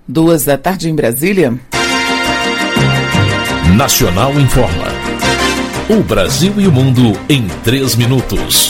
2h em Brasília. Nacional Informa. O Brasil e o mundo em 3 minutos.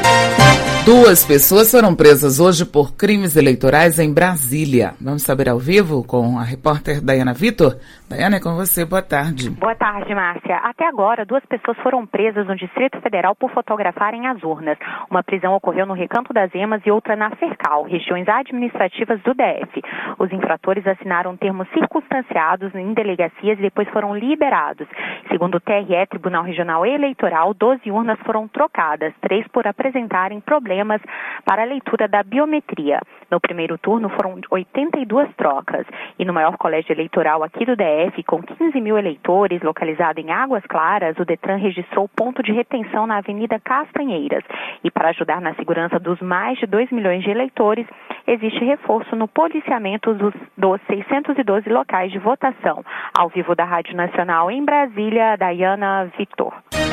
2 pessoas foram presas hoje por crimes eleitorais em Brasília. Vamos saber ao vivo com a repórter Dayana Vitor. Dayana, é com você. Boa tarde. Boa tarde, Márcia. Até agora, 2 pessoas foram presas no Distrito Federal por fotografarem as urnas. Uma prisão ocorreu no Recanto das Emas e outra na Cercal, regiões administrativas do DF. Os infratores assinaram termos circunstanciados em delegacias e depois foram liberados. Segundo o TRE, Tribunal Regional Eleitoral, 12 urnas foram trocadas, 3 por apresentarem problemas para a leitura da biometria. No primeiro turno foram 82 trocas. E no maior colégio eleitoral aqui do DF, com 15 mil eleitores, localizado em Águas Claras, o Detran registrou ponto de retenção na Avenida Castanheiras. E para ajudar na segurança dos mais de 2 milhões de eleitores, existe reforço no policiamento dos 612 locais de votação. Ao vivo da Rádio Nacional em Brasília, Dayana Vitor.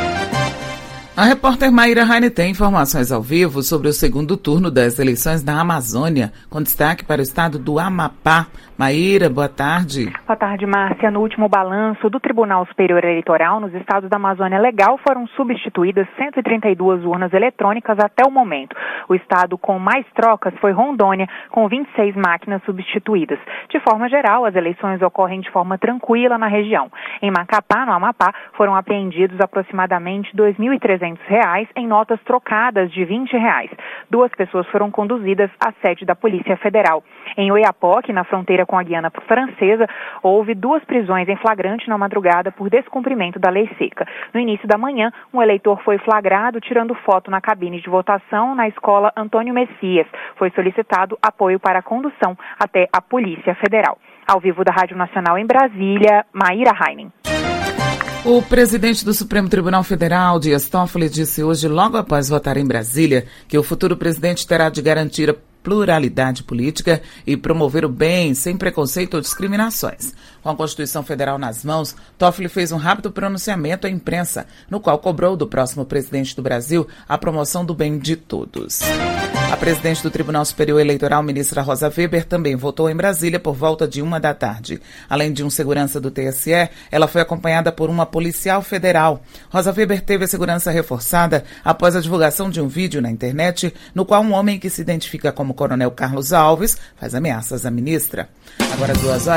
A repórter Maíra Raine tem informações ao vivo sobre o segundo turno das eleições da Amazônia, com destaque para o estado do Amapá. Maíra, boa tarde. Boa tarde, Márcia. No último balanço do Tribunal Superior Eleitoral, nos estados da Amazônia Legal foram substituídas 132 urnas eletrônicas até o momento. O estado com mais trocas foi Rondônia, com 26 máquinas substituídas. De forma geral, as eleições ocorrem de forma tranquila na região. Em Macapá, no Amapá, foram apreendidos aproximadamente R$ 2.300 em notas trocadas de R$ 20. 2 pessoas foram conduzidas à sede da Polícia Federal. Em Oiapoque, na fronteira com a Guiana Francesa, houve 2 prisões em flagrante na madrugada por descumprimento da lei seca. No início da manhã, um eleitor foi flagrado tirando foto na cabine de votação na escola Antônio Messias. Foi solicitado apoio para a condução até a Polícia Federal. Ao vivo da Rádio Nacional em Brasília, Maíra Raine. O presidente do Supremo Tribunal Federal, Dias Toffoli, disse hoje, logo após votar em Brasília, que o futuro presidente terá de garantir a pluralidade política e promover o bem sem preconceito ou discriminações. Com a Constituição Federal nas mãos, Toffoli fez um rápido pronunciamento à imprensa, no qual cobrou do próximo presidente do Brasil a promoção do bem de todos. A presidente do Tribunal Superior Eleitoral, ministra Rosa Weber, também votou em Brasília por volta de 1h. Além de um segurança do TSE, ela foi acompanhada por uma policial federal. Rosa Weber teve a segurança reforçada após a divulgação de um vídeo na internet, no qual um homem que se identifica como Coronel Carlos Alves faz ameaças à ministra. Agora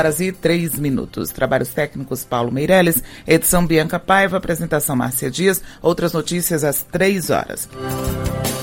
2h03. Trabalhos técnicos Paulo Meirelles, edição Bianca Paiva, apresentação Márcia Dias, outras notícias às 3h.